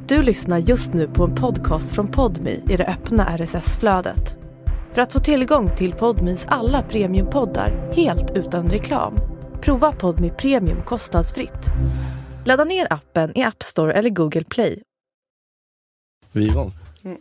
Du lyssnar just nu på en podcast från Podme i det öppna RSS-flödet. För att få tillgång till Podmes alla premiumpoddar helt utan reklam, prova Podme Premium kostnadsfritt. Ladda ner appen i App Store eller Google Play. Vi är igång.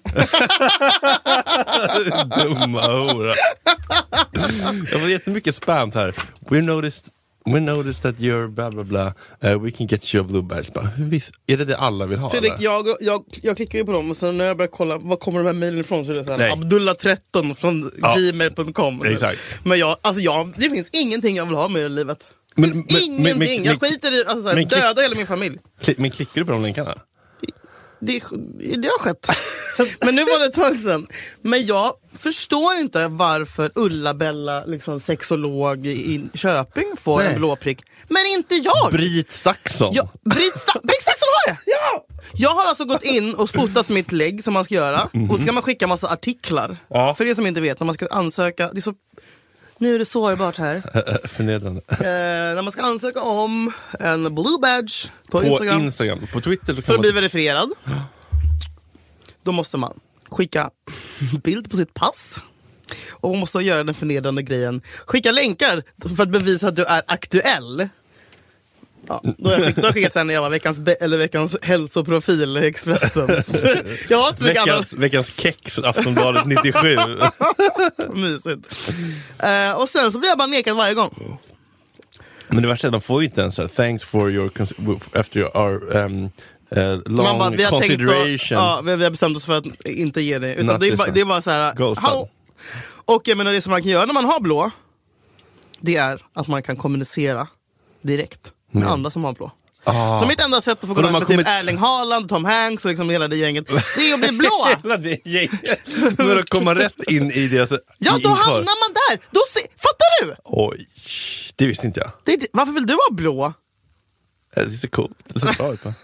Dumma hora. Jag får jättemycket spam här. We noticed that you're blah blah blah. We can get you a blue badge. Är det alla vill ha? Fredrik, jag klickar ju på dem och sen när jag börjar kolla vad kommer de här mejlen ifrån, så är det så här, Abdullah13 från gmail.com. Exakt. Men det finns ingenting jag vill ha med i livet. Ingenting. Jag skiter i döda hela min familj. Men klickar du på de länkarna? Det har skett. Men nu var det ett tag sedan. Men jag förstår inte varför Ulla-Bella, liksom sexolog i Köping, får en blå prick. Men inte jag. Britt Staksson. Britt Staksson har det. Ja. Jag har alltså gått in och fotat mitt lägg som man ska göra. Och så ska man skicka massa artiklar. Ja. För det som inte vet, när man ska ansöka, det är så... Nu är det sårbart här. Förnedrande. När man ska ansöka om en blue badge på Instagram. På Twitter så kan för att bli verifierad. Då måste man skicka bild på sitt pass. Och man måste göra den förnedrande grejen. Skicka länkar för att bevisa att du är aktuell. Ja, då har jag skickat sen när jag var veckans hälsoprofil i Expressen. Jag har inte mycket annat. Veckans kex, Aftonbladet 97. Mysigt. Och sen så blir jag bara nekad varje gång. Men det värsta är att de får ju inte ens thanks for your after your long consideration. Vi har bestämt oss för att inte ge det. Utan det är bara så här. Hallå. Och jag menar, det som man kan göra när man har blå, det är att man kan kommunicera direkt med andra som har blå. Så mitt enda sätt att få kontakt med typ Erling Haaland, Tom Hanks och liksom hela det gänget, det är att bli blå. Hela det gänget. Men att komma rätt in i deras... Ja, då hamnar man där. Fattar du? Oj, det visste inte jag. Varför vill du vara blå? Det ser coolt. Det ser bra ut på.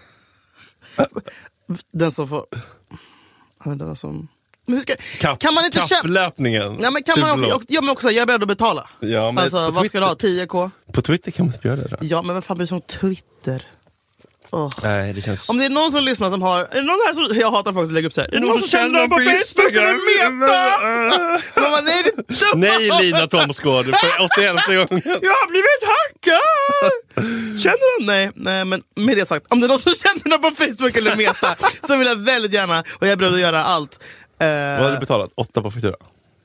Den som får... Den som... Kan man inte kapplöpningen? Ja, men kan man också, jag är beredd att betala. Ja, men alltså, vad ska du ha? 10k? På Twitter kan man inte göra det då. Ja, men vem fan blir som Twitter? Nej, det känns... Om det är någon som lyssnar som har... Är det någon här som... Jag hatar folk som lägger upp så här. Är det någon som känner dem på Facebook eller Meta? Nej, det är dumma. Nej, Lina Thomsgård, för 81 gången. Jag har blivit hackad! Känner de? Nej, men med det sagt, om det är någon som känner dem på Facebook eller Meta, så vill jag väldigt gärna, och jag är beredd att göra allt. Vad har du betalat? 8 på faktura?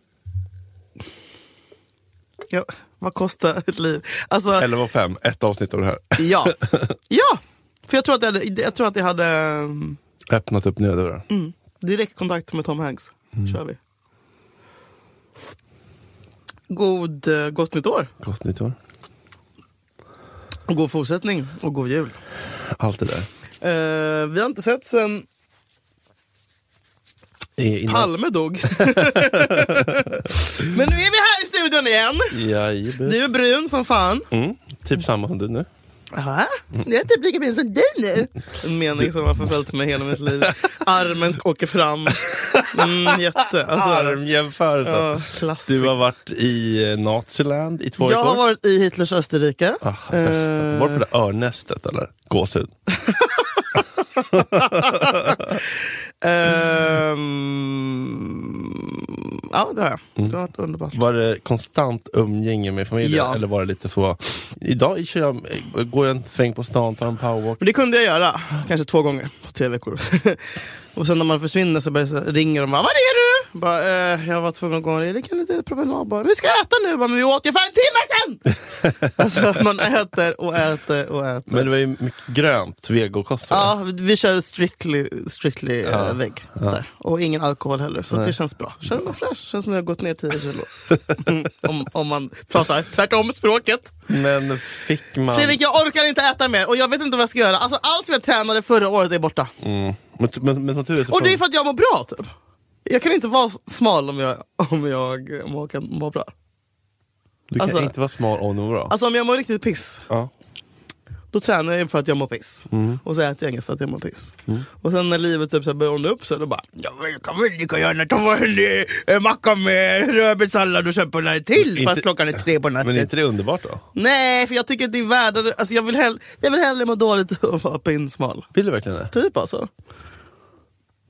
Ja, vad kostar ett liv? Alltså, 11,5, ett avsnitt av det här. Ja, för jag tror att det hade öppnat upp nya dörrar. Direkt kontakt med Tom Hanks. Kör vi. Gott nytt år. Gott nytt år. Och god fortsättning och god jul. Allt det där. Vi har inte sett sen Palme dog. Men nu är vi här i studion igen. Jajebus. Du är brun som fan. Typ samma som du nu. Ja, jag är typ lika brun som du nu. En mening som har förföljt mig hela mitt liv. Armen åker fram. Jätte. Armjämförelse. Klassik. Du har varit i Naziland i 2 veckor. Jag har varit i Hitlers Österrike. Var det på det örnästet eller? Gåshud. Ja, det har jag. Det har varit underbart. Var det konstant umgänge med familjen? Ja. Eller var det lite så? Idag går jag en sväng på stan, tar en powerwalk. Men det kunde jag göra. Kanske 2 gånger på 3 veckor. Och sen när man försvinner så ringer de bara, var är du? Bara, jag var tvungen att gå. Det kan inte promenad bara. Vi ska äta nu. Men vi åt ju för en timme sedan. Alltså man äter och äter och äter. Men det var ju mycket grönt, vegokost. Ja, vi kör strictly vägg där. Och ingen alkohol heller. Så det känns bra. Känns mig fräsch. Känns som jag har gått ner 10 kilo. om man pratar tvärtom språket. Men fick man... Fredrik, jag orkar inte äta mer. Och jag vet inte vad jag ska göra. Alltså allt som jag tränade förra året är borta. Men som tur är så och det är för att jag mår bra typ. Jag kan inte vara smal om jag kan må bra. Du kan inte vara smal om du mår bra. Alltså om jag mår riktigt piss, då tränar jag för att jag mår piss. Och så äter jag inget för att jag mår piss. Och sen när livet typ så börjar ordna upp så är det bara, jag kan väl lika gärna ta en macka med rödbetssallad och köpa den till fast klockan är 3 på natten. Men är inte det underbart då? Nej, för jag tycker att det är värre. Alltså jag vill hellre må dåligt och vara pinsmal. Vill du verkligen det? Typ alltså.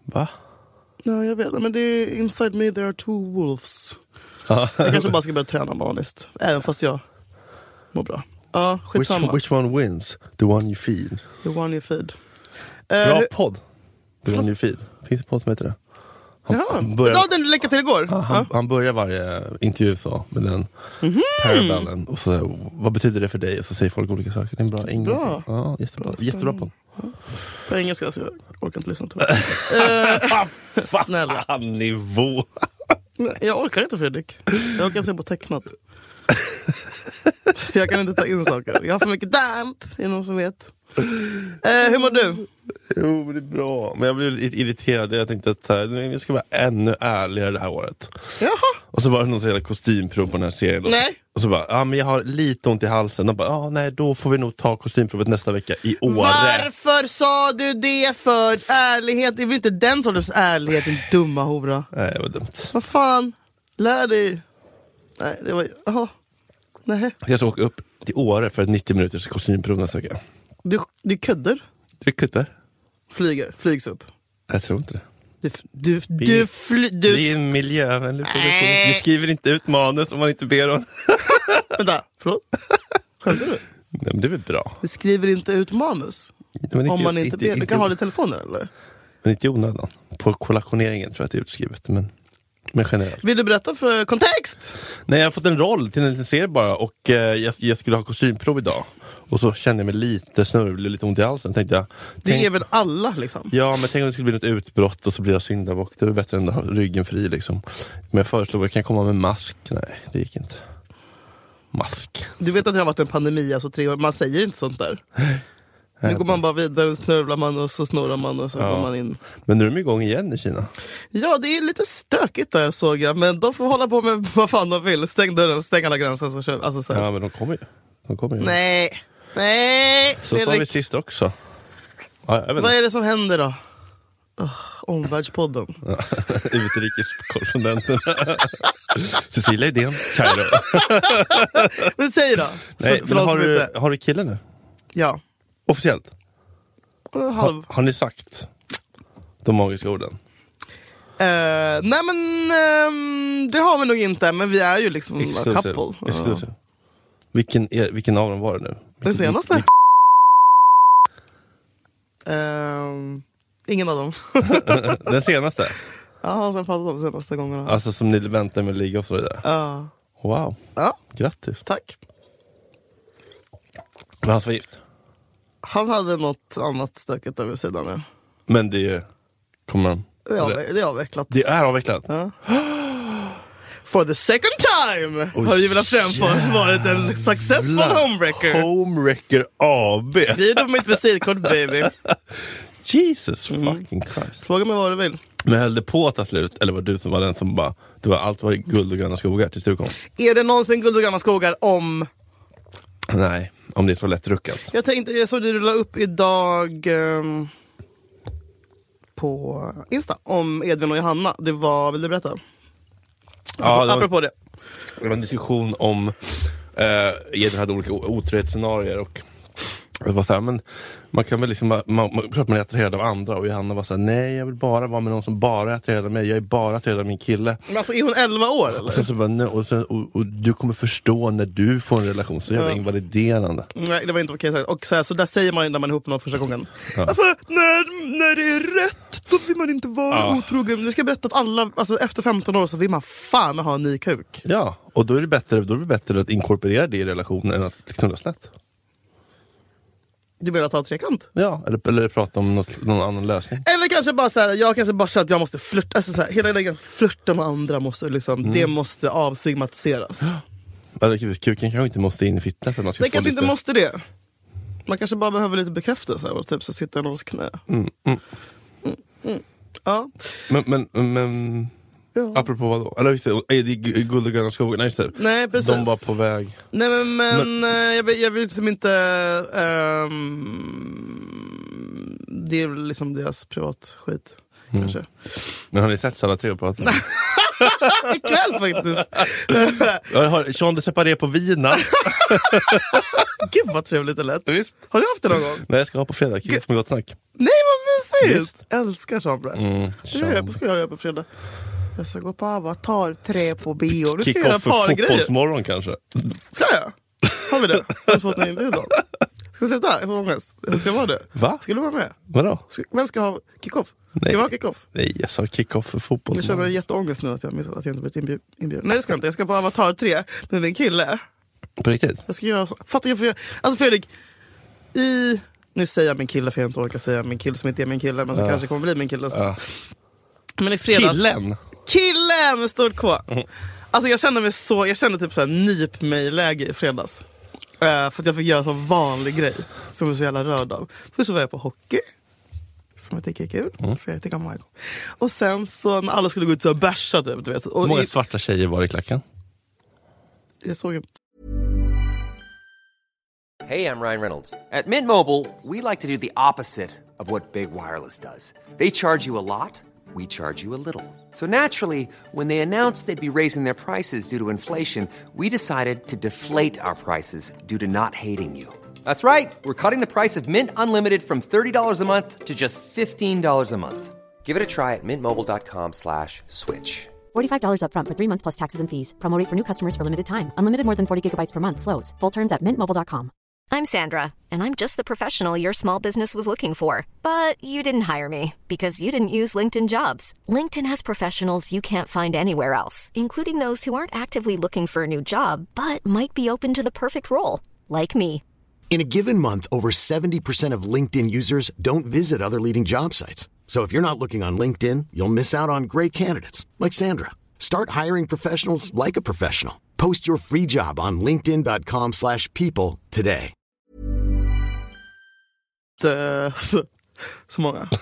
Va? Ja, jag vet. Men det är inside me there are two wolves. Jag kanske bara ska börja träna maniskt. Även fast jag mår bra. Ja, skitsamma. Which one wins? The one you feed. The one you feed. Bra podd. The one you feed. Finns det podd som heter det? Den läckte till igår. Han börjar varje intervju så med den parabellen. Och så, vad betyder det för dig? Och så säger folk olika saker. Det är en bra. Ja, jättebra podd. På engelska, så jag orkar inte lyssna till det. Snälla. Nivå. Jag orkar inte, Fredrik. Jag orkar se på tecknat. Jag kan inte ta in saker. Jag har för mycket damp, är någon som vet. Hur mår du? Jo, men det är bra. Men jag blev lite irriterad. Jag tänkte att jag ska vara ännu ärligare det här året. Jaha. Och så var det någon sån kostymprov på den här serien. Nej. Och så bara, men jag har lite ont i halsen. Och bara, nej, då får vi nog ta kostymprovet nästa vecka i Åre. Varför sa du det för? Ärlighet, det är väl inte den sortens ärlighet, din dumma hora. Nej, det var dumt. Vad fan? Lär dig. Nej, det var... Jaha. Nej. Jag ska åka upp till Åre för ett 90 minuters kostymprov nästa vecka. Du ködder? Det är kutter. Flygs upp. Jag tror inte det. Det är en miljövänlig produktion. Vi skriver inte ut manus om man inte ber om. Vänta, förlåt? Skämtar du? Nej, men det är väl bra. Vi skriver inte ut manus om man inte ber. Du kan ha det i telefonen, eller? Men inte i onödan. På kollationeringen tror jag att det är utskrivet. Men generellt. Vill du berätta för kontext? Nej, jag har fått en roll till en serie bara. Och jag skulle ha kostymprov idag. Och så kände jag mig lite snurvlig, lite ont i halsen. Tänkte jag, det är väl alla liksom? Ja, men tänk om det skulle bli något utbrott och så blir jag syndabock. Det är bättre än att ha ryggen fri liksom. Men jag föreslog att jag kan komma med mask. Nej, det gick inte. Mask. Du vet att det har varit en pandemi, alltså 3 år. Man säger inte sånt där. Nu går man bara vidare, snurvlar man och så snurrar man och så går man in. Men nu är de igång igen i Kina. Ja, det är lite stökigt där, såg jag. Men de får hålla på med vad fan de vill. Stäng dörren, stäng alla gränser. Så, alltså, så. Ja, men de kommer ju. Nej. Så sa vi sist också. Ja, jag vet vad är det som händer då? Omvärldspodden. Utrikeskorrespondenten. Cecilia Idén, Kairo. Men säg då. Nej, men har du killen nu? Ja. Officiellt? Har ni sagt de magiska orden? Nej men det har vi nog inte. Men vi är ju liksom Exclusive. a couple. Exclusive. Vilken av dem var det nu? Den senaste? Ingen av dem. Den senaste? Ja, sen pratade de senaste gångerna. Alltså som ni väntar med att ligga och så vidare? Ja. Wow. Ja. Grattis. Tack. Men han var gift? Han hade något annat stöket över sidan nu. Men det kommer han... Det är avvecklat. Det är avvecklat? Ja. For the second time har vi velat framföra varit en successful homewrecker. Homewrecker AB. Skriv det på mitt visitkort, baby. Jesus fucking Christ. Fråga mig vad du vill. Men höll det på att ta slut? Eller var du som var den som bara... Det var allt var guld och gröna skogar tills du kom? Är det någonsin guld och gröna skogar om... Nej, om det är så lätt ruckat. Jag såg du la upp idag på Insta om Edvin och Johanna. Det var, vill du berätta? Ja, apropå det. Det var en diskussion om Edvin hade olika otrohetsscenarier och det var så här, men man kan väl liksom man är attraherad av andra och Johanna var så här, nej jag vill bara vara med någon som bara är attraherad av mig, jag är bara attraherad av min kille. Men alltså är hon 11 år eller? Och sen så bara, nej, och du kommer förstå när du får en relation, så jävla invaliderande. Nej, det var inte okej. Och så där säger man när man är ihop med någon första gången. Alltså, när det är rätt, då vill man inte vara otrogen. Nu ska jag berätta att alla, alltså efter 15 år så vill man fan ha en ny kuk. Ja, och då är det bättre att inkorporera det i relationen än att knulla snett. Du menar att ha trekant? Ja, eller prata om någon annan lösning. Eller kanske bara så här, jag kanske bara känner att jag måste flirta, alltså så här, hela den flirta med andra måste liksom, det måste avstigmatiseras. Eller kuken kanske inte måste in i fitten för man ska det få kanske lite... inte måste det. Man kanske bara behöver lite bekräftelse och typ så sitter någons knä. Ja. Men ja. Apropå vad då? Eller visst, det är guld och gröna skogar. Nej, just det. Nej, precis. De var på väg. Nej men jag vill liksom inte det är liksom deras privat skit kanske. Men har ni sett alla tre och pratat? Ikväll faktiskt. Sean de separé på Vina. Gud vad trevligt det lät. Visst. Har du haft det någon gång? Nej, jag ska ha på fredag. Kul som gott snack. Nej vad mysigt! Älskar sånt där. Det ska jag göra på fredag. Jag ska gå på Avatar 3 på bio. Du ska göra Kick-off för fotbollsmorgon kanske. Ska jag? Har vi det? Har du fått en inbjudan? Ska jag sluta? Jag får ångest. Ska jag vara det? Va? Ska du vara med? Vadå? Vem ska ha kick-off? Ska jag ha kick-off? Nej, jag sa kick-off för fotbollsmorgon. Jag känner jätteångest nu att jag missat att jag inte blivit inbjuden. Nej, det ska jag inte. Jag ska på Avatar 3 med min kille. På riktigt? Jag ska göra så. Fattar jag för jag... Alltså Fredrik, nu säger jag min kille för jag inte orkar säga min kille som inte är min kille, men som kanske kommer bli min kille. Men i fredags... Killen med stort K. Alltså jag kände typ såhär nyp mig-läge i fredags. För att jag fick göra en sån vanlig grej som jag är så jävla rörd av. Först så var jag på hockey, som jag tycker är kul, för jag tycker om Michael. Och sen så när alla skulle gå ut så bärsa typ, du vet. Och många svarta tjejer var i klacken. Jag såg en... Hey, I'm Ryan Reynolds. At Mint Mobile, we like to do the opposite of what Big Wireless does. They charge you a lot, we charge you a little. So naturally, when they announced they'd be raising their prices due to inflation, we decided to deflate our prices due to not hating you. That's right. We're cutting the price of Mint Unlimited from $30 a month to just $15 a month. Give it a try at mintmobile.com/switch. $45 up front for 3 months plus taxes and fees. Promo rate for new customers for limited time. Unlimited more than 40 gigabytes per month. Slows full terms at mintmobile.com. I'm Sandra, and I'm just the professional your small business was looking for. But you didn't hire me because you didn't use LinkedIn Jobs. LinkedIn has professionals you can't find anywhere else, including those who aren't actively looking for a new job, but might be open to the perfect role, like me. In a given month, over 70% of LinkedIn users don't visit other leading job sites. So if you're not looking on LinkedIn, you'll miss out on great candidates like Sandra. Start hiring professionals like a professional. Post your free job on linkedin.com/people today. Så många.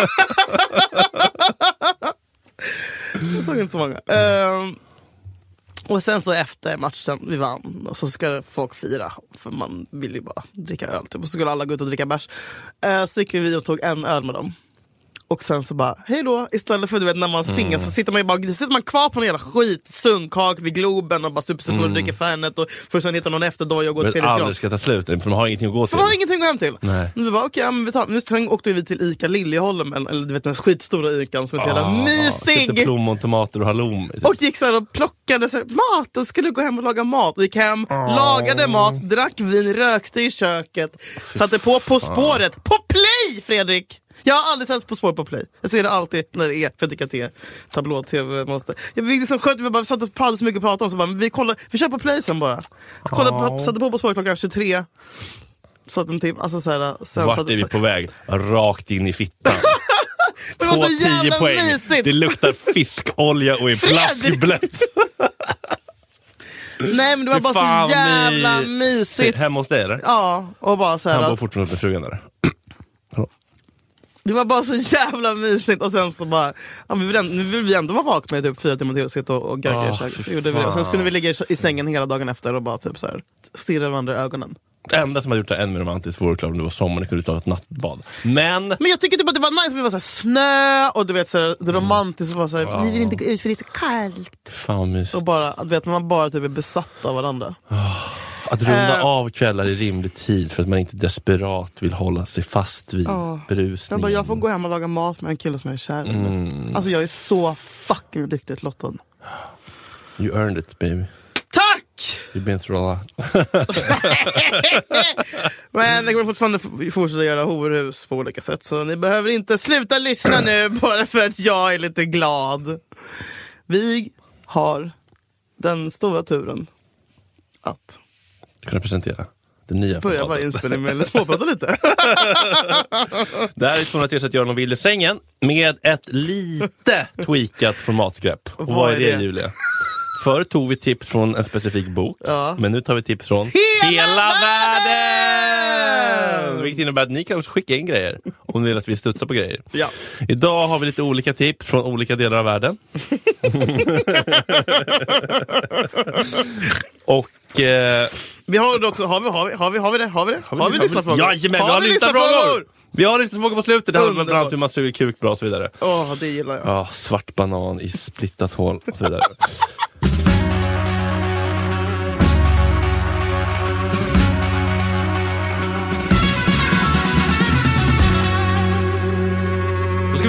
Jag såg inte så många. Och sen så efter matchen vi vann, och så ska folk fira, för man vill ju bara dricka öl typ. Och så skulle alla gå ut och dricka bärs. Så gick vi och tog en öl med dem. Och sen så bara, hej då. Istället för du vet när man singar så sitter man kvar på en jävla skit sundkak vid Globen och bara superfull och dricker Fernet och för sen hitta någon efterdag och gå till Fredrik. Aldrig ska ta slut, för de har ingenting att gå till. De har ingenting att gå hem till. Nej. Nu bara, okej, men vi tar. Nu sen åkte vi till Ica Liljeholm, eller du vet den skitstora Ican som är så jävla mysig. Plommon, tomater och halloum. Och gick så här och plockade så här, mat och skulle gå hem och laga mat. Och gick hem, lagade mat, drack vin, rökte i köket, satte på spåret. På play, Fredrik! Jag har aldrig sett På spår på play. Jag ser det alltid när det är, för jag tycker att det är tablå-tv måste. Jag fick liksom skönt, vi bara satt och hade så mycket att prata om, så bara, vi kör på play sen bara. Satte på spår klockan 23. Så att en timme, alltså så här, sen vart är vi på väg? Rakt in i fittan. Det var så 10 jävla poäng. mysigt. Det luktar fiskolja och en plaskblött. Nej, men det var bara så jävla mysigt. Hemma hos dig eller? Ja, och bara så här. Han bor fortfarande med frugan där. Det var bara så jävla mysigt. Och sen så bara, ja, nu vill vi ändå vara vakna i typ 4 timmar till och sitta och gagga. Så gjorde vi det. Och sen kunde vi ligga i sängen hela dagen efter och bara typ så här stirra varandra i ögonen. Det enda som hade gjort det än mer romantiskt vore klart om det var sommar, ni kunde ta ett nattbad. Men jag tycker typ att det var nice, för det var så här snö och du vet så här, det romantiskt var så här, ni vill inte gå ut för det är så kallt. Fan mysigt. Och bara, du vet, man bara typ är besatt av varandra. Att runda av kvällar i rimlig tid för att man inte desperat vill hålla sig fast vid berusningen. Jag får gå hem och laga mat med en kille som jag är kär i. Alltså jag är så fucking lyckligt lottad. You earned it, baby. Tack! You've been through a lot. Men det kommer fortfarande fortsätta göra horhus på olika sätt, så ni behöver inte sluta lyssna nu bara för att jag är lite glad. Vi har den stora turen att kunna presentera den nya börja bara inspelning med småprata lite. Det här är 203 att göra någon vill i sängen med ett lite tweakat formatgrepp. Och vad är det, Julia? Förr tog vi tips från en specifik bok, men nu tar vi tips från hela världen! Vilket innebär att ni kan också skicka in grejer om ni vill att vi studsar på grejer. Ja. Idag har vi lite olika tips från olika delar av världen. Och vi har också, har vi det? Har vi lyssnarfrågor? Jajamän, vi har lyssnarfrågor! Vi har lyssnarfrågor på slutet. Det handlar bland annat hur man suger kuk bra och så vidare. Det gillar jag. Svart banan i splittat hål och så vidare.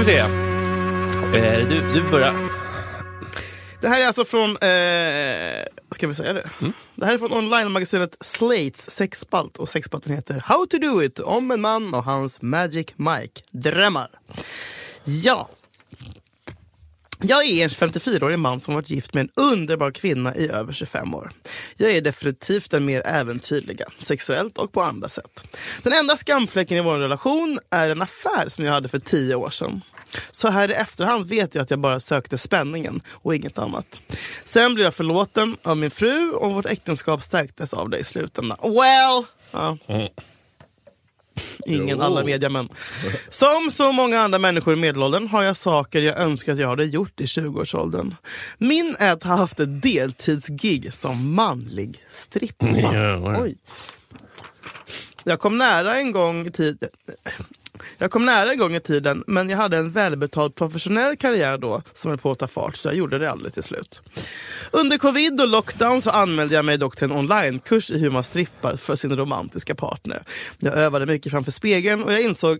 vi se. Du börjar. Det här är alltså från, ska vi säga det? Det här är från online-magasinet Slates sexspalt, och sexspalten heter How to do it, om en man och hans Magic Mike-drömmar. Ja. Jag är en 54-årig man som varit gift med en underbar kvinna i över 25 år. Jag är definitivt den mer äventyrliga, sexuellt och på andra sätt. Den enda skamfläcken i vår relation är en affär som jag hade för 10 år sedan. Så här i efterhand vet jag att jag bara sökte spänningen och inget annat. Sen blev jag förlåten av min fru och vårt äktenskap stärktes av det i slutändan. Well! Ja. Ingen alla media, men som så många andra människor i medelåldern har jag saker jag önskar att jag hade gjort i 20-årsåldern. Min är att ha haft ett deltidsgig som manlig strippa. Oj. Jag kom nära en gång i tiden, men jag hade en välbetald professionell karriär då som höll på att ta fart, så jag gjorde det aldrig till slut. Under covid och lockdown så anmälde jag mig dock till en onlinekurs i hur man strippar för sin romantiska partner. Jag övade mycket framför spegeln och jag insåg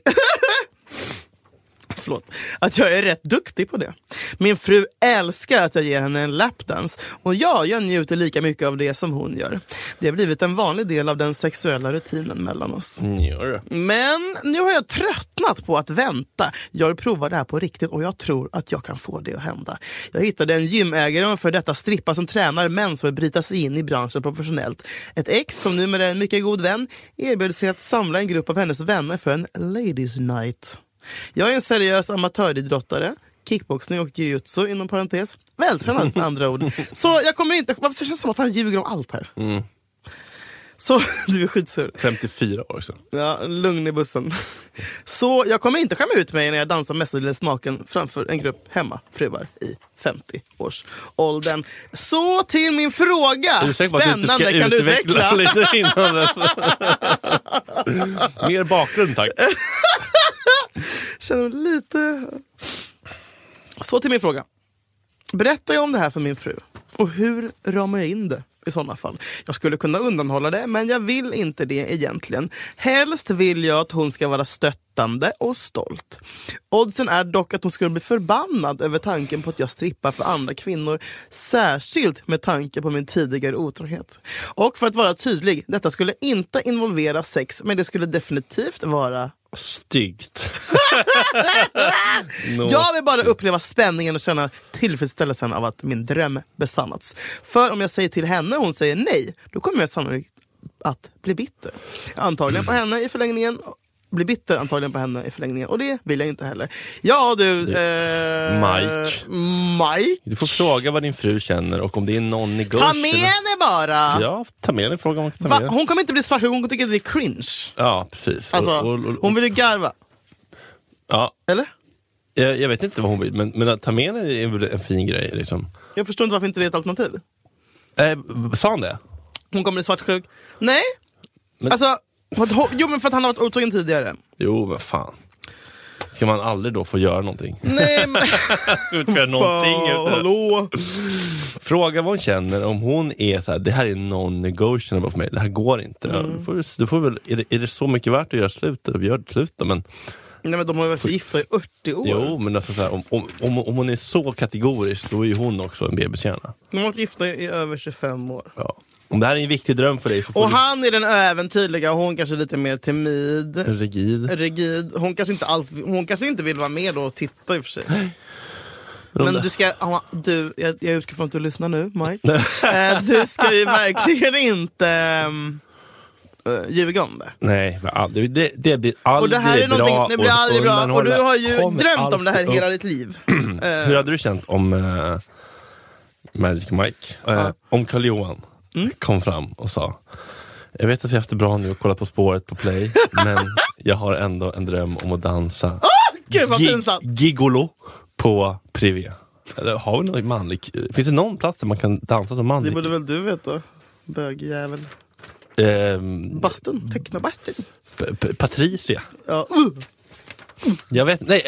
att jag är rätt duktig på det. Min fru älskar att jag ger henne en lapdance, och jag njuter lika mycket av det som hon gör. Det har blivit en vanlig del av den sexuella rutinen mellan oss. Men nu har jag tröttnat på att vänta. Jag provar det här på riktigt och jag tror att jag kan få det att hända. Jag hittade en gymägare för detta strippa som tränar män som vill bryta sig in i branschen professionellt. Ett ex som numera är en mycket god vän erbjöd sig att samla en grupp av hennes vänner för en ladies night. Jag är en seriös amatöridrottare, kickboxning och jiu-jitsu inom parentes. Vältränad med andra ord. Så jag kommer inte... Varför känns det som att han ljuger om allt här? Så, du är skitsur. 54 år sedan. Ja, lugn i bussen. Så jag kommer inte skämma ut mig när jag dansar mestadels naken framför en grupp hemmafruar i 50-årsåldern. Så till min fråga. Spännande, kan du utveckla? Lite innan dess. Mer bakgrund, tack. Känner lite... Så till min fråga. Berättar jag om det här för min fru? Och hur ramar jag in det i sådana fall? Jag skulle kunna undanhålla det, men jag vill inte det egentligen. Helst vill jag att hon ska vara stöttande och stolt. Oddsen är dock att hon skulle bli förbannad över tanken på att jag strippar för andra kvinnor, särskilt med tanke på min tidigare otrohet. Och för att vara tydlig, detta skulle inte involvera sex, men det skulle definitivt vara styggt. Jag vill bara uppleva spänningen och känna tillfredsställelsen av att min dröm besannats. För om jag säger till henne och hon säger nej, då kommer jag sannolikt att bli bitter. Antagligen på henne i förlängningen. Bli bitter antagligen på henne i förlängningen. Och det vill jag inte heller. Ja, du... Mike. Du får fråga vad din fru känner och om det är någon negotiation. Ta med henne bara! Ja, ta med henne. Fråga om hon kan ta med. Hon kommer inte bli svart, hon tycker att det är cringe. Ja, precis. Alltså, hon vill ju garva. Ja. Eller? Jag vet inte vad hon vill, men att ta med henne är väl en fin grej liksom. Jag förstår inte varför inte det är ett alternativ. Sa han det? Hon kommer bli svartsjuk. Nej. Men... Alltså... Jo, men för att han har varit otrogen tidigare. Jo, men fan. Ska man aldrig då få göra någonting? Nej, men... Utföra någonting. Hallå? Fråga vad hon känner. Om hon är så här, det här är non-negotiable för mig. Det här går inte. Du får väl, är det så mycket värt att göra slut? Gör det slut då, men... Nej, men de har ju varit gifta i 80 år. Jo, men alltså så här, om hon är så kategorisk, då är ju hon också en bebishjärna. De har varit gifta i över 25 år. Ja. Om det här är en viktig dröm för dig så får och han är den äventyrliga och hon kanske lite mer timid. Rigid. Hon kanske inte vill vara med då och titta i och för sig. Men du ska... jag utgår från att du lyssnar nu, Mike. Du ska ju verkligen inte... ljuga om det. Nej, det blir aldrig och det här är bra. Det blir aldrig bra. Och du har ju drömt om det här hela ditt liv. Hur hade du känt om Magic Mike? Om Karl Johan kom fram och sa: jag vet att jag har haft det bra nu och kollat På spåret på Play, men jag har ändå en dröm om att dansa gigolo på privé. Eller har vi något manligt? Finns det någon plats där man kan dansa som manlig? Det borde väl du veta, bögjävel. Bastun, Technobastun. Patricia. Ja. Jag vet, nej,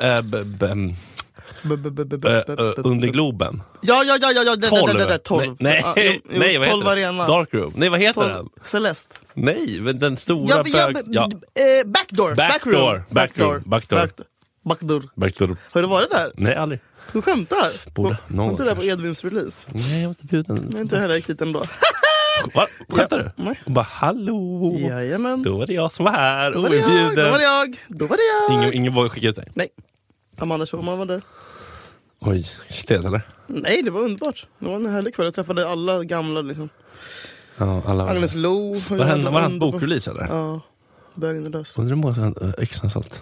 under Globen. Ja, 12. Nej, vad 12 heter arena. Dark Room. Nej, vad heter den? Celeste. Nej, men den stora Backdoor. Backdoor. Har du varit där? Nej, aldrig. Du skämtar? Borde. Var inte där på Edvins release? Nej, jag var inte bjuden. Jag är inte heller riktigt ändå. Va? Skämtar du? Nej. Och bara, hallå. Jajamän. Då var det jag som var här. Då var det jag. Ingen vågar skicka ut dig. Nej. Amanda Schulman var där. Oj, städade. Nej, det var underbart. Det var en härlig kväll. Jag träffade alla gamla liksom. Ja, alla var Agnes Lo. var hans bokrelease eller? Ja. Bögen är lös. Undrar hur många extra sålt.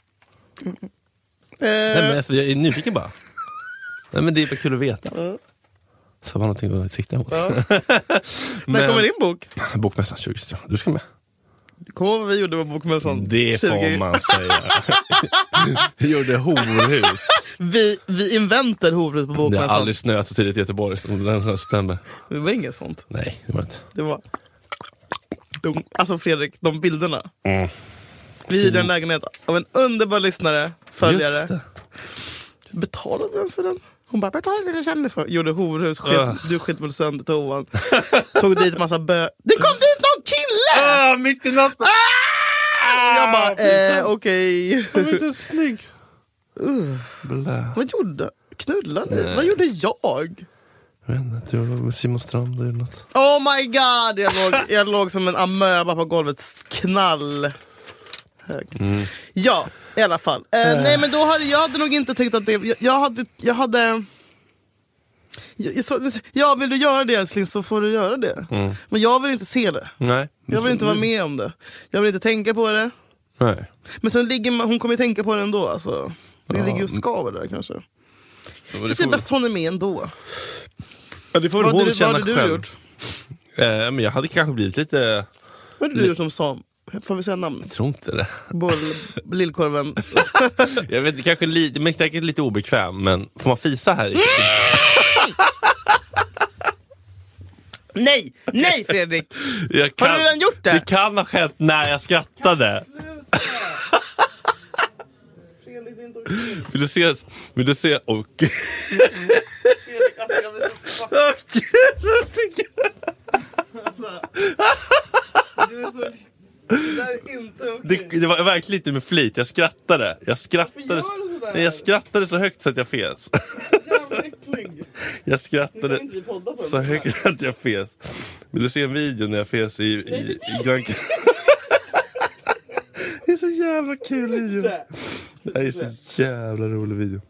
Nej, men alltså, jag är nyfiken bara. Nej, men det är bara kul att veta. Så var någonting att sikta mot. Ja. När kommer din bok? Bokmässan 2020. Du ska med. Kommer vad vi gjorde med Bokmässan? Det får man säga. Vi gjorde horhus. Vi inventar horhus på Bokmässan. Det har aldrig snöat så tidigt i Göteborg som den september. Det var inget sånt. Nej, det var inte. Det var... Alltså Fredrik, de bilderna. Mm. Vi hyrde en lägenhet av en underbar lyssnare, följare. Just det. Betalade du ens för den? Hon bara, betalade det du kände för. Gjorde horhus, du skit väl sönder toan. Tog dit massa Det kom dit någon kille! Mitt i natten! Jag bara, okej. Han var inte snygg. Vad gjorde? Knullade ni? Vad gjorde jag? Jag vet inte, jag låg med Simon Strand eller något. Oh my god! Jag låg som en amöba på golvet. Knall. Ja, i alla fall. Nej, men då hade jag nog inte tyckt att det... Ja, vill du göra det älskling så får du göra det. Men jag vill inte se det. Nej. Jag vill inte vara med om det. Jag vill inte tänka på det. Nej. Men sen hon kommer ju tänka på det ändå. Alltså. Det ligger ju skaver där kanske. Jag ser bäst hon är med ändå. Ja, det får hon känna vad hade själv. Du gjort? Men jag hade kanske blivit lite... Vad hade du gjort som Sam? Får vi säga namn? Jag tror inte det. Lillkorven. Jag vet inte, kanske lite obekväm, men får man fisa här? Nej Fredrik! Har du redan gjort det? Det kan ha skett när jag skrattade. Vill du se och... Fredrik, alltså jag blir så du är så... Det där är inte okej. Det var verkligen lite med flit. Jag skrattade. Jag skrattade så högt så att jag fes. Jävla äcklig. Jag skrattade inte vi podda på så högt att jag fes. Vill du se en video när jag fes i Grank? Det är så jävla kul video. Det är så jävla rolig video.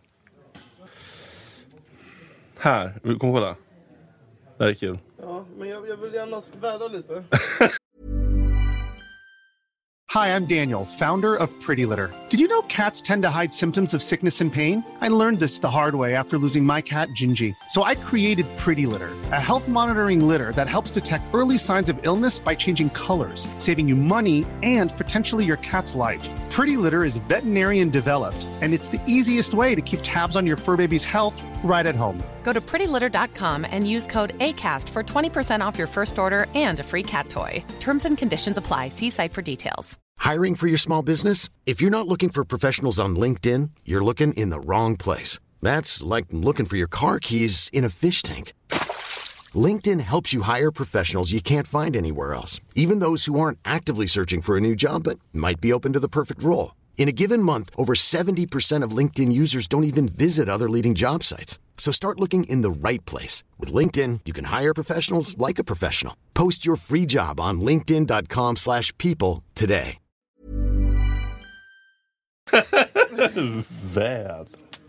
Här, vi kommer kolla. Det här är kul. Ja, men jag vill gärna vädra lite. Hi, I'm Daniel, founder of Pretty Litter. Did you know cats tend to hide symptoms of sickness and pain? I learned this the hard way after losing my cat, Gingy. So I created Pretty Litter, a health monitoring litter that helps detect early signs of illness by changing colors, saving you money and potentially your cat's life. Pretty Litter is veterinarian developed, and it's the easiest way to keep tabs on your fur baby's health right at home. Go to prettylitter.com and use code ACAST for 20% off your first order and a free cat toy. Terms and conditions apply. See site for details. Hiring for your small business? If you're not looking for professionals on LinkedIn, you're looking in the wrong place. That's like looking for your car keys in a fish tank. LinkedIn helps you hire professionals you can't find anywhere else, even those who aren't actively searching for a new job but might be open to the perfect role. In a given month, over 70% of LinkedIn users don't even visit other leading job sites. So start looking in the right place. With LinkedIn, you can hire professionals like a professional. Post your free job on linkedin.com/people today. Väl.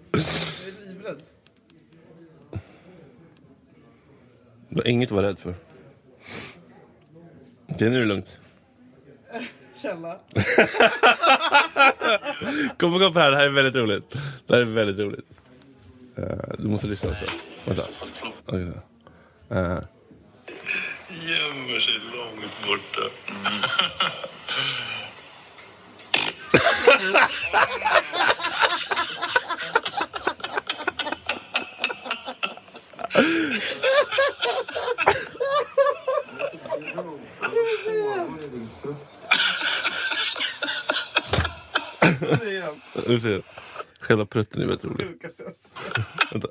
Det var inget att vara rädd för. Det är nu lugnt. Källa. Kom på här, det här är väldigt roligt. Det här är väldigt roligt. Du måste lyssna också. Vänta. Okay, gömmer sig långt borta. Du ser, själva prutten är väldigt rolig. Vänta.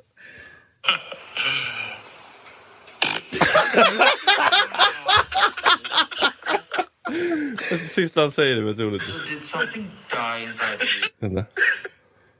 Sista han säger är väldigt roligt. Did something die inside of you? Vänta.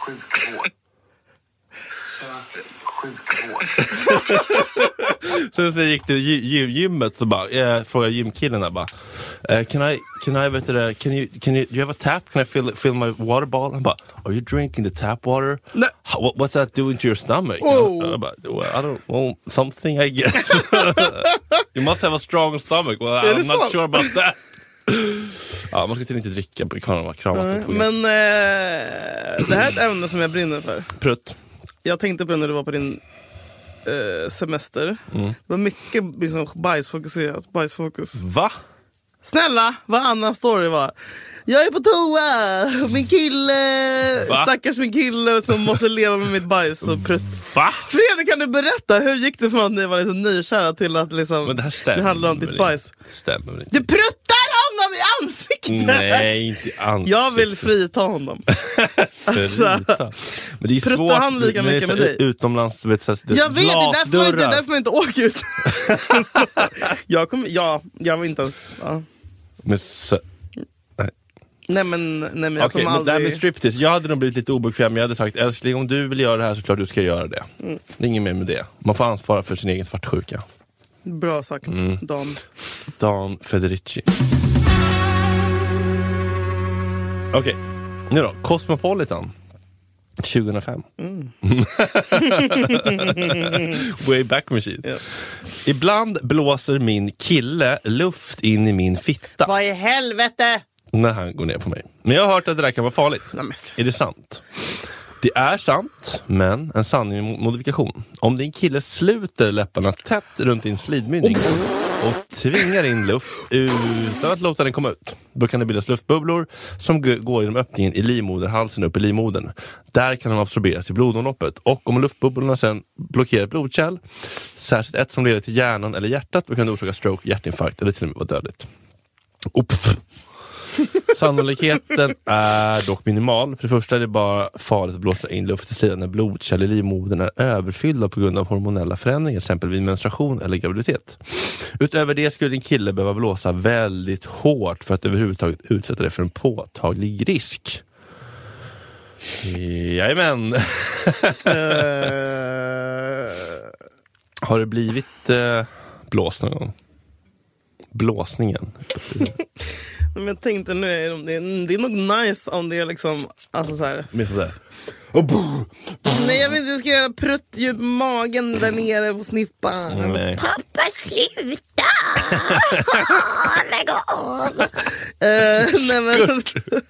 sjukvård. Söder sjukvård. Sen så gick till gymmet så bara frågade gymkillen där bara can I vet det, can you do you have a tap, can I fill my water bottle? Han bara, are you drinking the tap water? Nej. What's that doing to your stomach? Jag bara, I don't something I guess. You must have a strong stomach. Well, I'm not sure about that. Ja, man ska inte dricka på kramat. Men det här är ett ämne som jag brinner för. Prutt. Jag tänkte på det när du var på din semester. Det var mycket liksom, bajsfokus. Va? Snälla, vad annan story var. Jag är på toa. Min kille, stackars min kille som måste leva med mitt bajs och prutt. Va? Fredrik, kan du berätta, hur gick det från att ni var liksom nykära till att liksom, men det här stämmer, det handlar om ditt bajs? Stämmer inte. Du pruttar honom i ansiktet! Nej, inte i ansiktet. Jag vill frita honom. Alltså, men det är svårt. Han lika mycket med dig. Utomlands, jag vet, det är därför man inte åker ut. jag var inte ens... Ja. Men Nej men jag okay, kommer aldrig... Det här med striptease, jag hade nog blivit lite obekväm. Jag hade sagt, älskling, om du vill göra det här så klart du ska göra det. Det är inget mer med det. Man får ansvara för sin egen svartsjuka. Bra sagt, Dan Federici. Okej, nu då. Cosmopolitan 2005. Way back machine. Yeah. Ibland blåser min kille luft in i min fitta. Vad i helvete? När han går ner på mig. Men jag har hört att det där kan vara farligt. Är det sant? Det är sant, men en sanning med modifikation. Om din kille sluter läpparna tätt runt din slidmynning och tvingar in luft utan att låta den komma ut, då kan det bildas luftbubblor som går genom öppningen i livmoderhalsen upp i livmodern. Där kan de absorberas i blodomloppet. Och om luftbubblorna sen blockerar ett blodkärl, särskilt ett som leder till hjärnan eller hjärtat, då kan det orsaka stroke, hjärtinfarkt eller till och med vara dödligt. Sannolikheten är dock minimal. För det första är det bara farligt att blåsa in luft i sidan när blodkärl i livmodern är överfyllda på grund av hormonella förändringar, till exempel vid menstruation eller graviditet. Utöver det skulle din kille behöva blåsa väldigt hårt för att överhuvudtaget utsätta det för en påtaglig risk. Jajamän. Har det blivit blåst någon gång? Blåsningen. Men jag tänkte nu, det är nog nice om det är liksom, alltså så här. Minns du det? Nej, jag vet inte, jag ska göra pruttljud på magen där nere på snippan. Nej. Pappa, sluta! Lägg av! Nej men...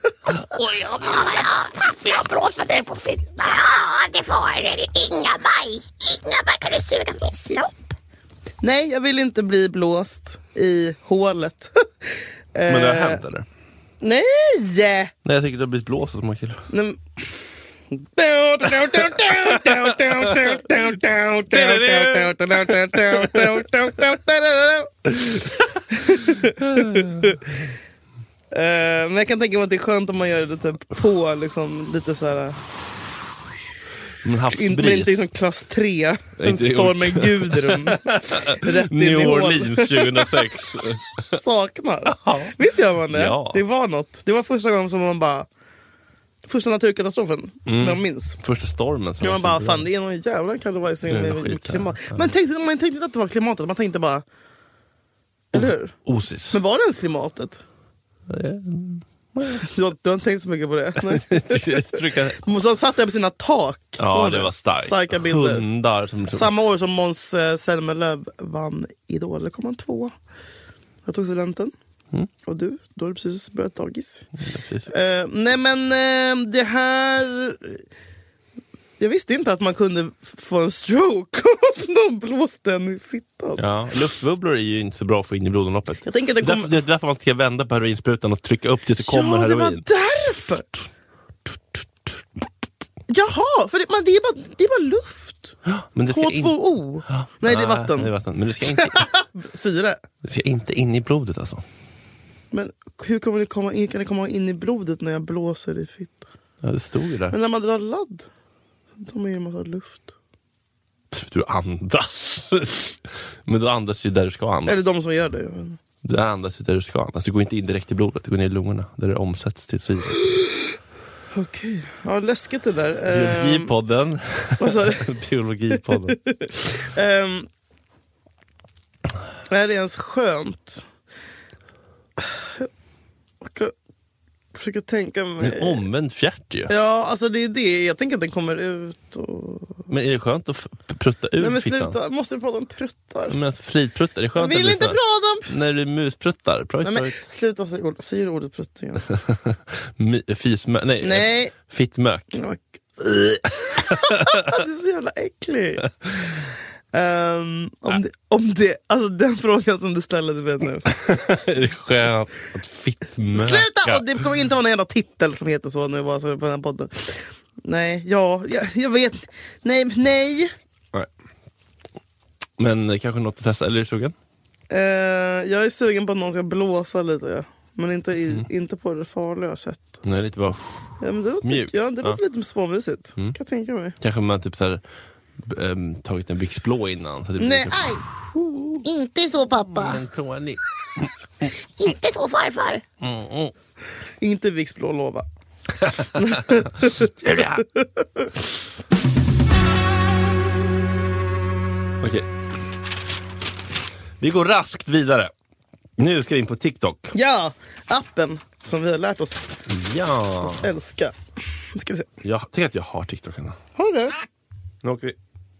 Får jag blåsa dig på fittan? Ja, det får du. Inga baj, kan du suga min snopp? Nej, jag vill inte bli blåst i hålet. Men det har hänt eller? Nej! Nej, jag tycker det har blivit blåst som man killar. Men jag kan tänka mig att det är skönt om man gör det typ på liksom, lite så här. Inte liksom klass 3. En storm med Gudrun. New Orleans 2006. Saknar. Visst gör man det? Ja. Det var något. Det var första gången som man bara... Första naturkatastrofen, när jag minns. Första stormen. Ja, man bara, fan det är någon jävla kallvajsing med klimat. Ja. Man tänkte inte att det var klimatet, man tänkte bara... Eller hur? Osis. Men var det ens klimatet? Du har inte tänkt så mycket på det. Du måste ha satt det på sina tak. Ja, det var starkt. Starka bilder. Hundar som... Samma år som Måns Zelmerlöw vann Idol. Eller kom han 2? Jag tog studenten. Och du? Då har du precis börjat dagis. Nej men det här... Jag visste inte att man kunde få en stroke om de blåste en i fittan. Ja, luftbubblor är ju inte så bra att få in i blodomloppet. Jag tänker att det är därför man ska vända på heroinsprutan och trycka upp tills det kommer heroin. Ja, det var därför! Jaha, för det är bara luft. Men det ska H2O. Nej, det är vatten. Det är vatten. Men det ska inte... Syre. Det ska inte in i blodet alltså. Men hur kan det komma in i blodet när jag blåser i fittan? Ja, det stod ju där. Men när man drar ladd, de är ju en massa luft. Du andas. Men du andas ju där du ska andas. Eller de som gör det. Du andas ju där du ska andas. Du går inte in direkt i blodet. Du går ner i lungorna där det omsätts till syre. Okej, ja, läskigt det där. Biologipodden. Vad sa du? Biologipodden. Är det ens skönt? Jag försöker tänka mig... En omvänd fjärt ju. Ja, alltså det är det. Jag tänker att den kommer ut och... Men är det skönt att prutta ut men fittan? sluta, måste du prata om pruttar? Men fritpruttar, är det skönt? Jag vill inte prata om... När du muspruttar? Nej, men sluta säga ordet prutt igen. Nej. Fittmök. Du är så jävla äcklig. Om det, alltså den frågan som du ställde, du vet nu. Är det skönt att fittmöka? Sluta! Och det kommer inte vara någon jävla titel som heter så nu bara så på den här podden. Nej, jag vet. Nej. Men kanske något att testa, eller är du sugen? Jag är sugen på att någon ska blåsa lite, ja. Men inte på det farliga sättet. Nej, lite bara ja, men det låter, mjuk. Ja, det låter lite småmysigt. Kan jag tänka mig. Kanske man typ såhär tagit en Vicks blå innan. Så det blir Nej, lite... aj! Inte så pappa. Inte så farfar. Inte Vicks blå, lova. Okej. Vi går raskt vidare. Nu ska vi in på TikTok. Ja, appen som vi har lärt oss att älska. Nu ska vi se. Jag tänker att jag har TikTok. Har du? Nu åker vi.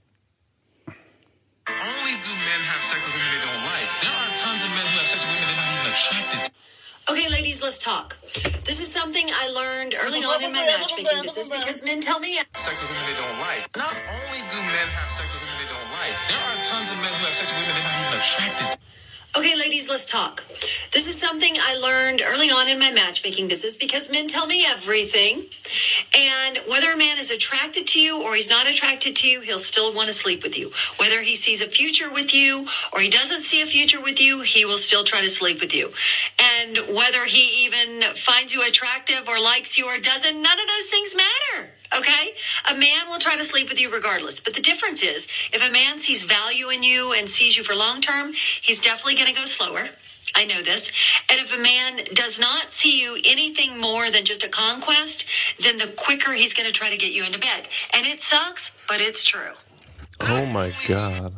Only do men have sex with women they don't like. There are tons of men who have sex with women they're not even attracted to. Okay, ladies, let's talk. This is something I learned early on in my matchmaking business because men tell me... Sex with women they don't like. Not only do men have sex with women they don't like. There are tons of men who have sex with women they're not even attracted to. Okay, ladies, let's talk. This is something I learned early on in my matchmaking business because men tell me everything. And whether a man is attracted to you or he's not attracted to you, he'll still want to sleep with you. Whether he sees a future with you or he doesn't see a future with you, he will still try to sleep with you. And whether he even finds you attractive or likes you or doesn't, none of those things matter. Okay? A man will try to sleep with you regardless. But the difference is, if a man sees value in you and sees you for long term, he's definitely going to go slower. I know this. And if a man does not see you anything more than just a conquest, then the quicker he's going to try to get you into bed. And it sucks, but it's true. Oh my god.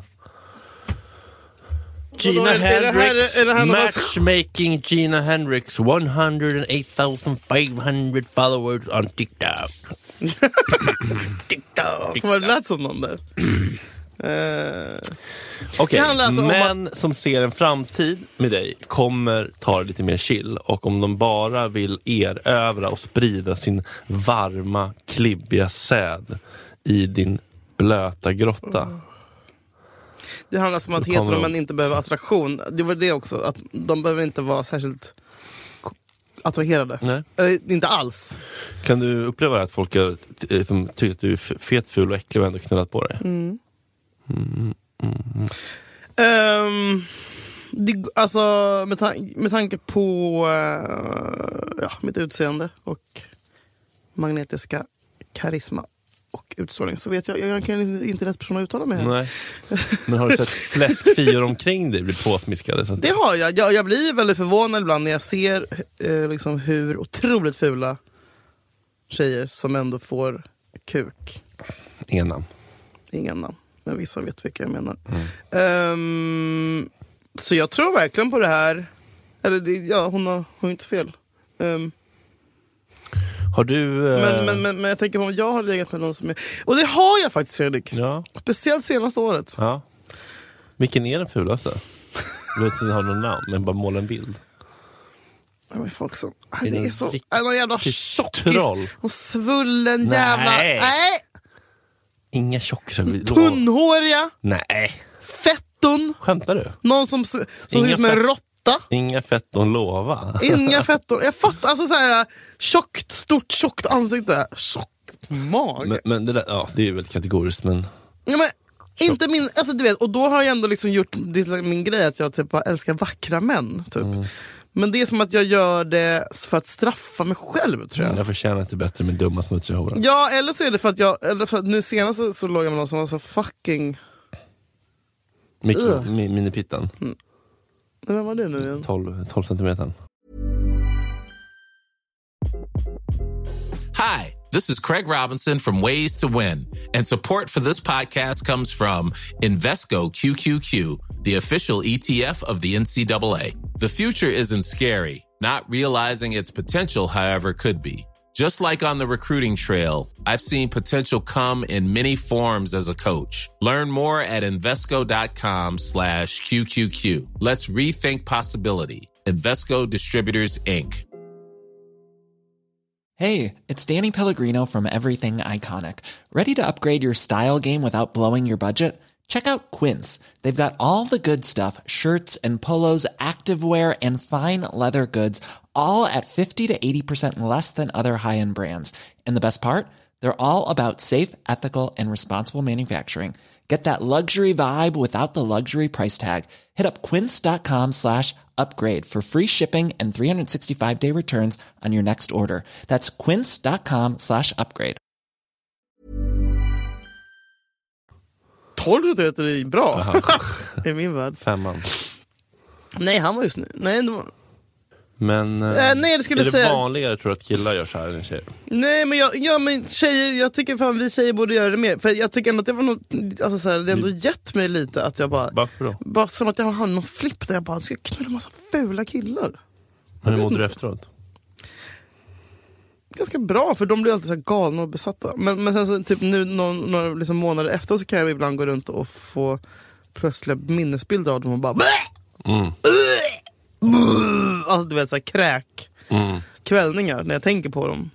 Gina Hendricks, matchmaking Gina Hendricks, 108,500 followers on TikTok. TikTok. Var det lät som någon där? Okej, män som ser en framtid med dig kommer ta det lite mer chill. Och om de bara vill erövra och sprida sin varma, klibbiga säd i din blöta grotta. Det handlar om att heteromän inte behöver attraktion. Det var det också, att de behöver inte vara särskilt attraherade. Nej. Eller inte alls. Kan du uppleva att folk tycker att du är fet, ful och äcklig och ändå knullat på dig? Alltså med tanke på mitt utseende och magnetiska karisma och utstrålning så vet jag kan inte rätt person att uttala mig här. Nej. Men har du sett fläskfior omkring dig bli påsmiskade? Så att... Det har jag. Jag blir väldigt förvånad ibland när jag ser liksom hur otroligt fula tjejer som ändå får kuk. Ingen namn. Men vissa vet vilka jag menar. Så jag tror verkligen på det här. Eller hon har inte fel. Har du... Men jag tänker på om jag har legat med någon som är... Och det har jag faktiskt, Fredrik. Ja. Speciellt senaste året. Ja. Vilken är den fulaste? Du vet inte har någon namn, men bara måla en bild. Ja, men folk som... Det är så... Någon jävla tjockis. Och svullen jävla... Nej! Inga tjockisar. Tunnhåriga. Nej. Fetton. Skämtar du? Någon som ser ut som en råtta. Inga fetton, lova. Inga fetton. Jag fattar, alltså såhär tjockt ansikte. Tjock mag. Men det där, det är väl kategoriskt, men... Ja, men inte min, alltså du vet, och då har jag ändå liksom gjort min grej att jag typ älskar vackra män, typ. Men det är som att jag gör det för att straffa mig själv, tror jag. Jag förtjänar inte bättre med dumma smutsiga hår. Ja, eller så är det för att nu senast så låg jag med någon som var så fucking... Minipittan. Vem var det nu igen? 12 centimeter. Hi, this is Craig Robinson from Ways to Win, and support for this podcast comes from Invesco QQQ, the official ETF of the NCAA. The future isn't scary. Not realizing its potential, however, could be. Just like on the recruiting trail, I've seen potential come in many forms as a coach. Learn more at Invesco.com/QQQ. Let's rethink possibility. Invesco Distributors, Inc. Hey, it's Danny Pellegrino from Everything Iconic. Ready to upgrade your style game without blowing your budget? Check out Quince. They've got all the good stuff, shirts and polos, activewear, and fine leather goods, all at 50 to 80% less than other high-end brands. And the best part? They're all about safe, ethical, and responsible manufacturing. Get that luxury vibe without the luxury price tag. Hit up quince.com/upgrade for free shipping and 365-day returns on your next order. That's quince.com/upgrade. 12 heter det bra. I min värld. 5. Nej, han var ju snygg. Nej, det var... Men nej, det skulle är det säga... vanligare tror att killar gör så här än tjejer? Nej, men men tjejer, jag tycker fan vi tjejer borde göra det mer. För jag tycker ändå att det var något, alltså så här, det ändå gett mig lite att jag bara... Varför då? Bara som att jag har någon flipp där jag bara ska knulla en massa fula killar. Men hur mådde du efteråt? Ganska bra, för de blir alltid så här galna och besatta. Men sen så typ nu några liksom månader efter så kan jag ibland gå runt och få plötsliga minnesbilder av dem och bara... Alltså du vet, så här kräk kvällningar när jag tänker på dem.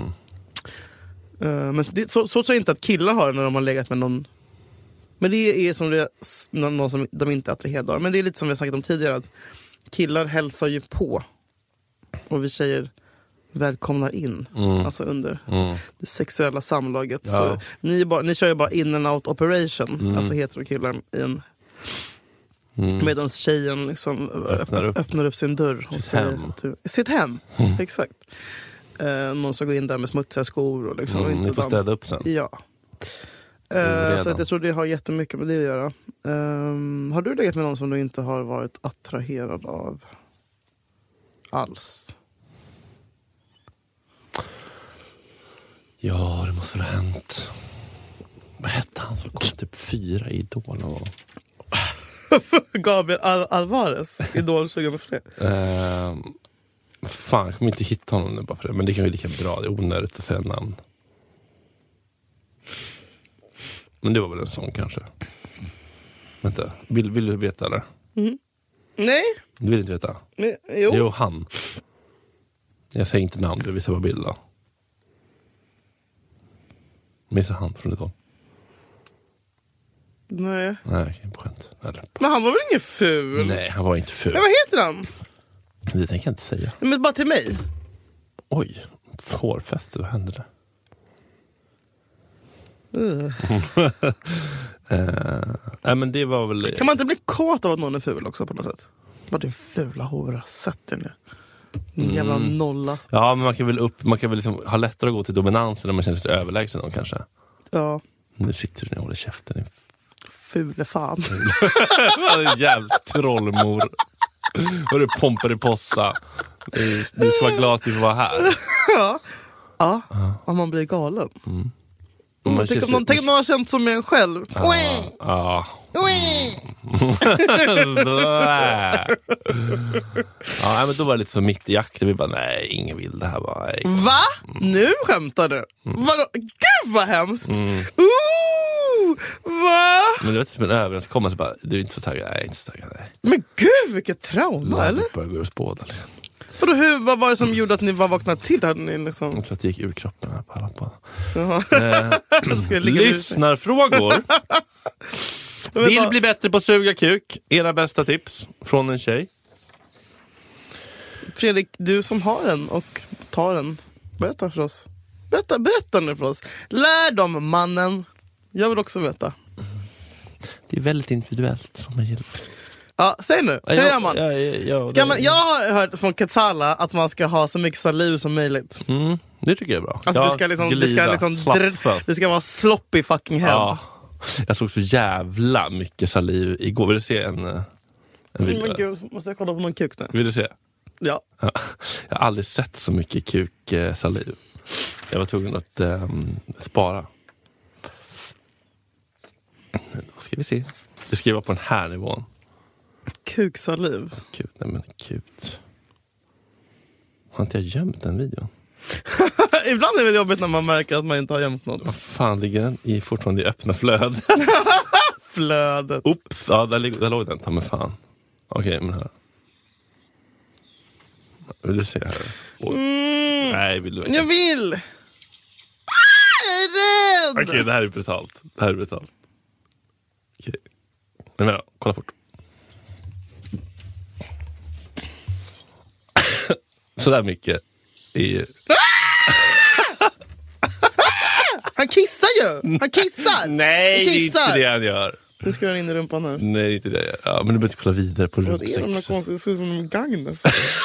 Men så tror jag inte att killar har när de har legat med någon. Men det är som det någon som de inte attraherar av. Men det är lite som vi har sagt om tidigare, att killar hälsar ju på och vi tjejer välkomnar in. Alltså under det sexuella samlaget. Ja. Så ni kör ju bara in and out operation. Alltså heterokillar i en... Medan tjejen liksom öppnar upp sin dörr och sitt hem. Exakt. Någon ska gå in där med smutsiga skor och liksom, ni får städa upp sen. Ja. Så att jag tror det har jättemycket med det att göra. Har du legat med någon som du inte har varit attraherad av alls? Ja, det måste väl ha hänt. Vad hette han som kom typ 4 i Idol? Gabriel Alvarez, Idol 2003. Fan, jag kommer inte hitta honom nu bara för det. Men det kan ju lika bra, det är onödigt att säga namn. Men det var väl en sån kanske. Vänta, vill du veta eller? Nej. Du vill inte veta? Jo, han. Jag säger inte namn, jag visar bara bild då. Missar han från Idol? Nej, inte skönt. Men han var väl ingen ful? Nej, han var inte ful. Men vad heter han? Det tänker jag inte säga. Men bara till mig. Oj, hårfäste, vad hände där? Men det var väl... Kan man inte bli kåt av att någon är ful också på något sätt? Bara din fula hora, sätt den ner. Jävla nolla. Ja, men man kan väl liksom ha lättare att gå till dominansen när man känner sig överlägsen någon kanske. Ja. Nu sitter du och håller käften. Fule fan. Jävla trollmor. Och du pompar i possa. Du ska vara glad att du får vara här. Ja, om man blir galen. Tänk om någon har känt som en själv. Ja, men då var det lite så mitt i jakten. Vi bara, nej, ingen vill det här. Bara, va? Nu skämtar du? Vadå? Gud vad hemskt. Va? Men det var typ en överenskommelse. Bara, du är inte så taggad. Nej, inte så taggad. Nej. Men gud, vilket trauma, eller? Det började gå ur spåda. Liksom. Vad var det som gjorde att ni var vaknat till? Hade ni liksom... Jag tror att det gick ur kroppen här på lampan. Lyssnarfrågor. Vill bli bättre på suga kuk. Era bästa tips från en tjej. Fredrik, du som har en och tar en, berätta för oss. Berätta nu för oss. Lär dem, mannen. Jag vill också veta. Det är väldigt individuellt som jag gillar. Ja, säg nu. Hur gör man? Jag har hört från Katsala att man ska ha så mycket saliv som möjligt. Det tycker jag är bra. Alltså det ska vara sloppy fucking head. Ja. Jag såg så jävla mycket saliv igår. Vill du se en video? Men gud, måste jag kolla på någon kuk nu? Vill du se? Ja. Jag har aldrig sett så mycket kuksaliv. Jag var tvungen att spara. Då ska vi se. Det ska vara på den här nivån. Kuksaliv. Nej men kut. Har inte jag gömt den videon? Ibland är det jobbigt när man märker att man inte har gömt något. Vad fan ligger den fortfarande i öppna flöd? Flödet. Oops, ja där låg den. Ta mig fan. Okej, men här. Vill du se här? Nej, vill du inte? Jag vill! Jag är rädd! Okej, det här är brutalt. Okej. Men då, kolla fort. Sådär mycket i... Han kissar ju! Han kissar! Nej, det är inte det han gör. Nu ska jag in i rumpan här. Nej, det är inte det. Ja, men du behöver inte kolla vidare på Vad är de där konstiga? Det ser ut som en Gagnef.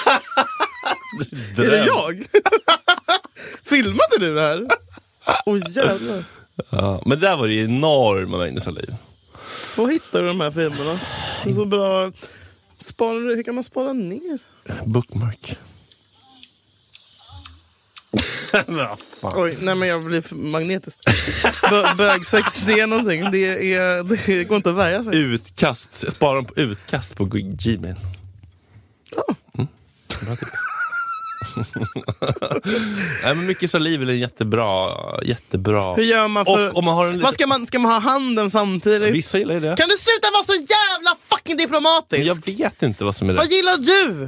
Är det jag? Filmade du det här? Jävlar. Ja, men där var det ju enorma mängder saliv. Vad hittar du de här filmerna? Det är så bra. Hur kan man spara ner? Bookmark. Vad fan? Oj, nej men jag blir för magnetisk. Bögsex, det är någonting. Det går inte att värja sig. Utkast. Spara dem på utkast på Gmail. Ja. Bra tips. Nej, men mycket saliv är jättebra. Hur gör man för... Och om man har en liten... ska man ha handen samtidigt? Vissa gillar det. Kan du sluta vara så jävla fucking diplomatisk? Jag vet inte vad som är det. Vad gillar du?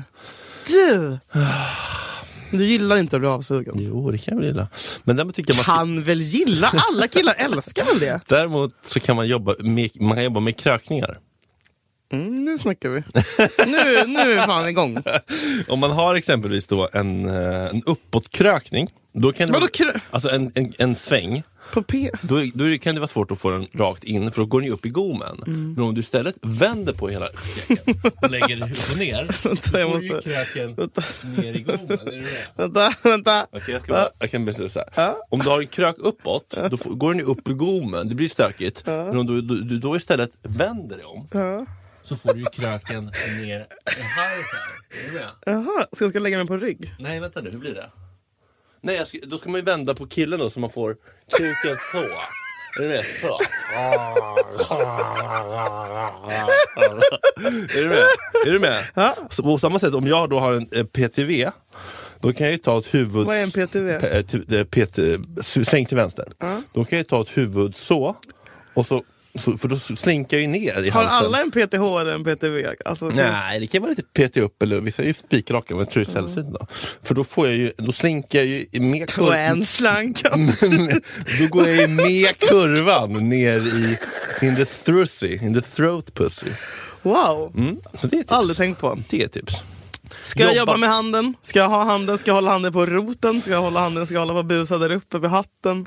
Du gillar inte att bli avsugen. Jo, det kan jag väl gilla. Men däremot tycker jag kan väl gilla? Alla killar älskar väl det? Däremot så kan man kan jobba med krökningar. Nu snackar vi. Nu är fan igång. Om man har exempelvis då en uppåtkrökning, då kan det alltså en sväng. På P. Då kan det vara svårt att få den rakt in, för då går den ju upp i gommen. Men om du istället vänder på hela skräcken och lägger det upp och ner, då får du ju kröken ner i gommen. Är du med? Vänta. Okej, jag kan bestämma så här. Om du har en krök uppåt, då går den ju upp i gommen. Det blir stökigt. Men om du då istället vänder dig om, så får du ju kröken ner här. Är du med? Jaha, ska jag lägga mig på rygg? Nej, vänta nu, hur blir det? Nej, då ska man ju vända på killen då, så man får kuken så. Är du med? Så. Är du med? Ja. Så på samma sätt, om jag då har en PTV, då kan jag ju ta ett huvud... Vad är en PTV? Sänk till vänster. Då kan jag ta ett huvud så, och så för då slinker jag ju ner i har halsen. Alla en PTH eller en PTV? Alltså, nej, det kan vara lite PT upp, eller vissa är ju spikraka, men jag tror det är sällsynt då. För då slinker jag ju med kurvan. Då går jag ju med kurvan ner in the throat pussy. Wow. Så det är tips. Aldrig tänkt på. Det är tips. Ska jag jobba med handen? Ska jag ha handen? Ska jag hålla handen på roten? Ska jag hålla handen? Ska jag hålla på busa där uppe vid hatten?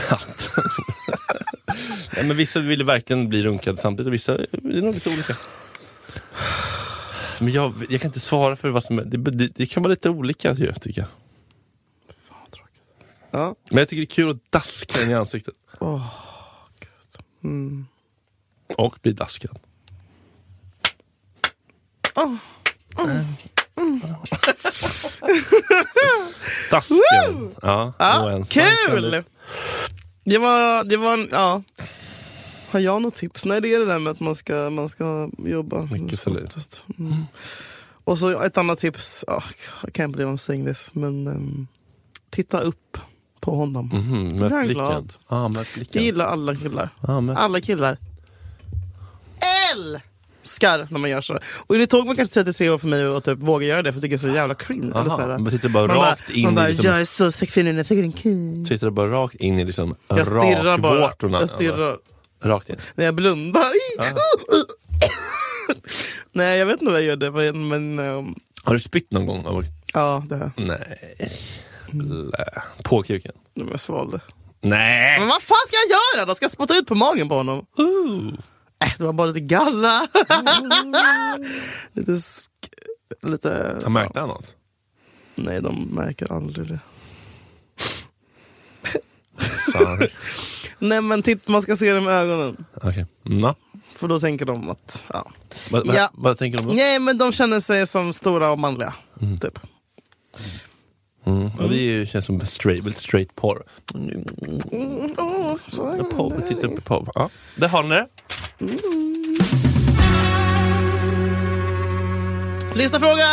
Ja, men vissa vill verkligen bli runkade samtidigt, och vissa är nog lite olika. Men jag kan inte svara för vad som är. Det kan vara lite olika, tycker jag. Fan, tråkigt. Ja. Men jag tycker det är kul att daska den i ansiktet. Gud. Och bli daskad. Dasken. Ja, kul! Det var ja. Har jag något tips? Nej, det är det där med att man ska jobba mycket saliv. Och så ett annat tips. I can't believe I'm saying this, men titta upp på honom. Med jag är blicken. glad. Med blicken. Det gillar alla killar. Alla killar. Älskar när man gör så. Och det tog mig kanske 33 år för mig att typ våga göra det, för jag tycker det är så jävla cringe. Eller så här. Man sitter bara rakt in i liksom, jag är så sexig nu när jag tycker det är kul. sitter bara rakt in i liksom jag stirrar bara. rakvårtorna. Jag stirrar. Rakt in. När jag blundar. Nej, jag vet inte vad jag gör det, men har du spytt någon gång? Ja, det här. Nej. På kuken? Nej, jag svalde. Nej. Men vad fan ska jag göra då? Ska jag spotta ut på magen på honom? Det var bara lite galla. lite. Han märkte han något? Nej, de märker aldrig det. Sorry. Nej, men man ska se det med ögonen. Okej. För då tänker de att... Ja. Vad tänker de då? Nej, men de känner sig som stora och manliga. Typ. Och vi känns som straight porr. Titta upp på. Ja, det har ni det. Lyssnarfråga!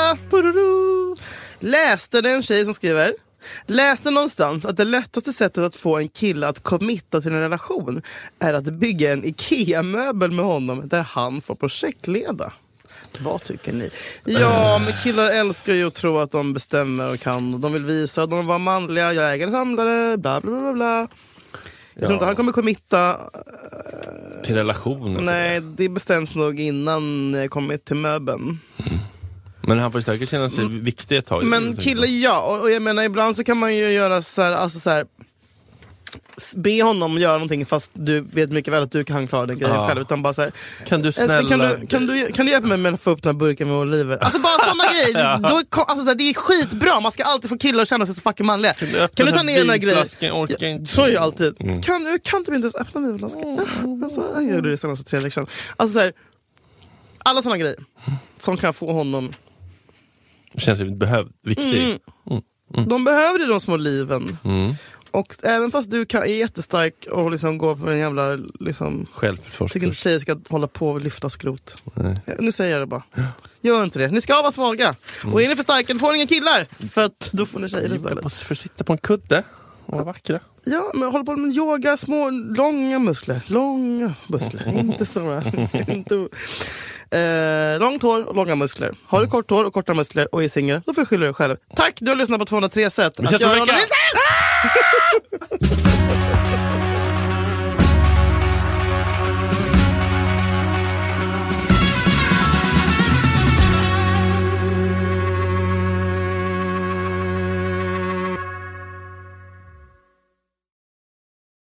Läste det en tjej som skriver: läste någonstans att det lättaste sättet att få en kille att committa till en relation är att bygga en IKEA-möbel med honom där han får projektleda. Vad tycker ni? Ja, men killar älskar ju att tro att de bestämmer och kan. Och de vill visa att de var manliga, jägare, samlare, bla bla bla bla. Jag tror inte han kommer committa till relationen. Nej, det bestäms nog innan jag kommer till möbeln. Men han får säkert känna sig viktig ett tag. Men kille, ja. Och jag menar, ibland så kan man ju göra så här, alltså så här, be honom göra någonting fast du vet mycket väl att du kan klara den grejen själv. Utan bara så här, kan du snälla... Kan du hjälpa mig med att få upp den här burken med oliver? Alltså bara sådana grejer. Då, alltså så här, det är skitbra. Man ska alltid få killar att känna sig så fucking manliga. Kan du ta ner den här grejen? Så är jag alltid. Kan du inte ens öppna vinflaskan? Alltså, jag gjorde det senaste 3 veckor sedan. Alltså så här, alla sådana grejer som kan få honom... Känns viktig. De behöver de små liven. Och även fast du är jättestark och liksom går på en jävla liksom, självförsvarskurs. Tycker inte tjejer ska hålla på och lyfta skrot. Nu säger jag det bara. Gör inte det. Ni ska vara svaga. Och är ni för starka får ni inga killar. För att då får ni tjejer istället. För att sitta på en kudde och vara vackra. Ja, men hålla på med yoga. Små, långa muskler. Inte stora. Långt hår och långa muskler. Har du kort hår och korta muskler och är singel, då får du skylla dig själv. Tack, du har lyssnat på 203 sätt. Vi ses om en vecka!